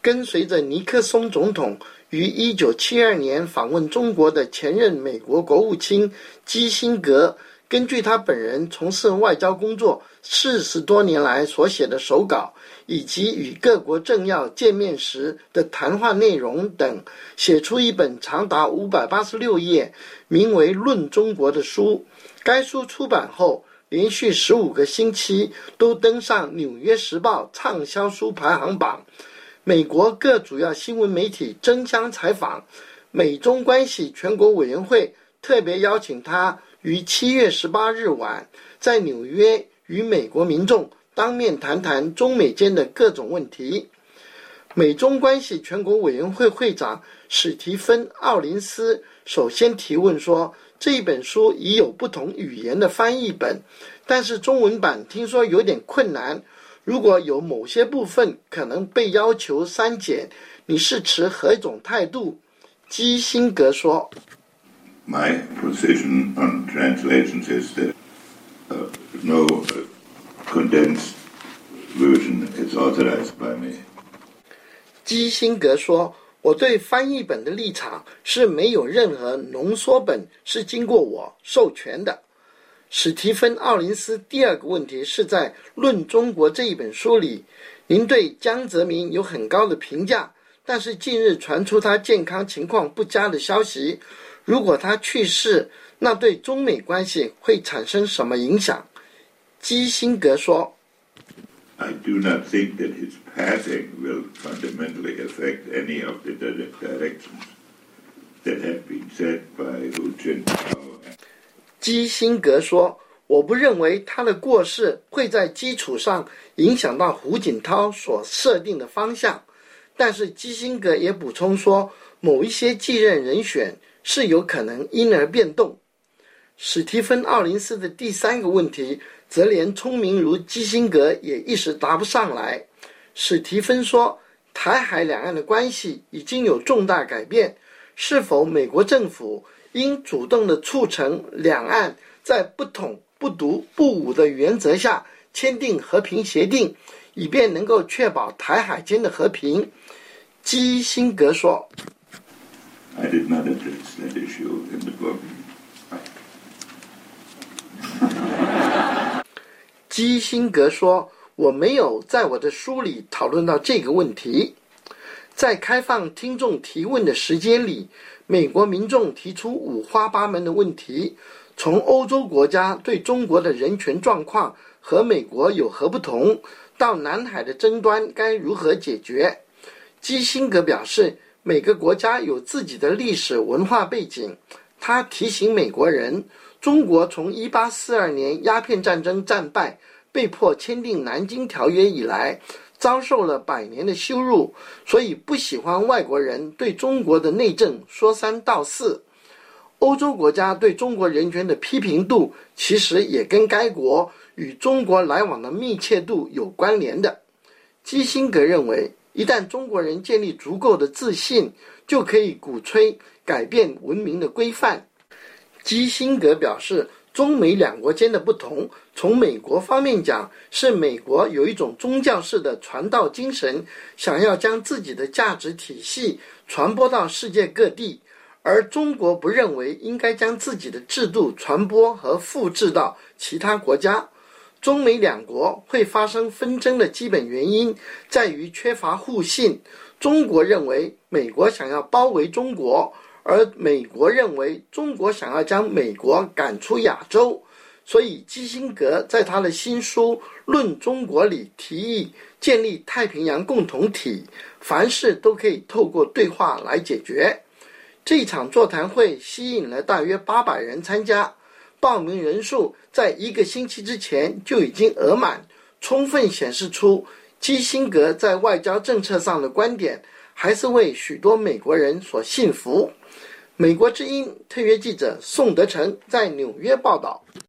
跟随着尼克松总统于1972年访问中国的前任美国国务卿基辛格，根据他本人从事外交工作40多年来所写的手稿，以及与各国政要见面时的谈话内容等，写出一本长达586页，名为《论中国》的书。该书出版后，连续15个星期都登上《纽约时报》畅销书排行榜。美国各主要新闻媒体争相采访，美中关系全国委员会特别邀请他于7月18日晚在纽约与美国民众当面谈谈中美间的各种问题。美中关系全国委员会会长史蒂芬·奥林斯首先提问说，这一本书已有不同语言的翻译本，但是中文版听说有点困难，如果有某些部分可能被要求删减，你是持何种态度？基辛格说 My position on translations is that no condensed version is authorized by me. 基辛格说，我对翻译本的立场是没有任何浓缩本是经过我授权的。史蒂芬·奥林斯第二个问题是在《论中国》这一本书里，您对江泽民有很高的评价，但是近日传出他健康情况不佳的消息，如果他去世，那对中美关系会产生什么影响？基辛格说 I do not think that his passing will fundamentally affect any of the directions that have been set by Hu Jintao. 基辛格说，我不认为他的过世会在基础上影响到胡锦涛所设定的方向，但是基辛格也补充说，某一些继任人选是有可能因而变动。史蒂芬·奥林斯的第三个问题则连聪明如基辛格也一时答不上来。史蒂芬说，台海两岸的关系已经有重大改变，是否美国政府应主动地促成两岸在不统、不独、不武的原则下签订和平协定，以便能够确保台海间的和平？基辛格说 I did not address that issue in the book. 基辛格说，我没有在我的书里讨论到这个问题。在开放听众提问的时间里，美国民众提出五花八门的问题，从欧洲国家对中国的人权状况和美国有何不同，到南海的争端该如何解决。基辛格表示，每个国家有自己的历史文化背景。他提醒美国人，中国从1842年鸦片战争战败，被迫签订南京条约以来，遭受了100年的羞辱，所以不喜欢外国人对中国的内政说三道四。欧洲国家对中国人权的批评度，其实也跟该国与中国来往的密切度有关联的。基辛格认为，一旦中国人建立足够的自信，就可以鼓吹改变文明的规范。基辛格表示，中美两国间的不同，从美国方面讲，是美国有一种宗教式的传道精神，想要将自己的价值体系传播到世界各地，而中国不认为应该将自己的制度传播和复制到其他国家。中美两国会发生纷争的基本原因在于缺乏互信，中国认为美国想要包围中国，而美国认为中国想要将美国赶出亚洲。所以基辛格在他的新书《论中国》里提议建立太平洋共同体，凡事都可以透过对话来解决。这一场座谈会吸引了大约800人参加，报名人数在1个星期之前就已经额满，充分显示出基辛格在外交政策上的观点还是为许多美国人所信服。美国之音特约记者宋德成在纽约报道。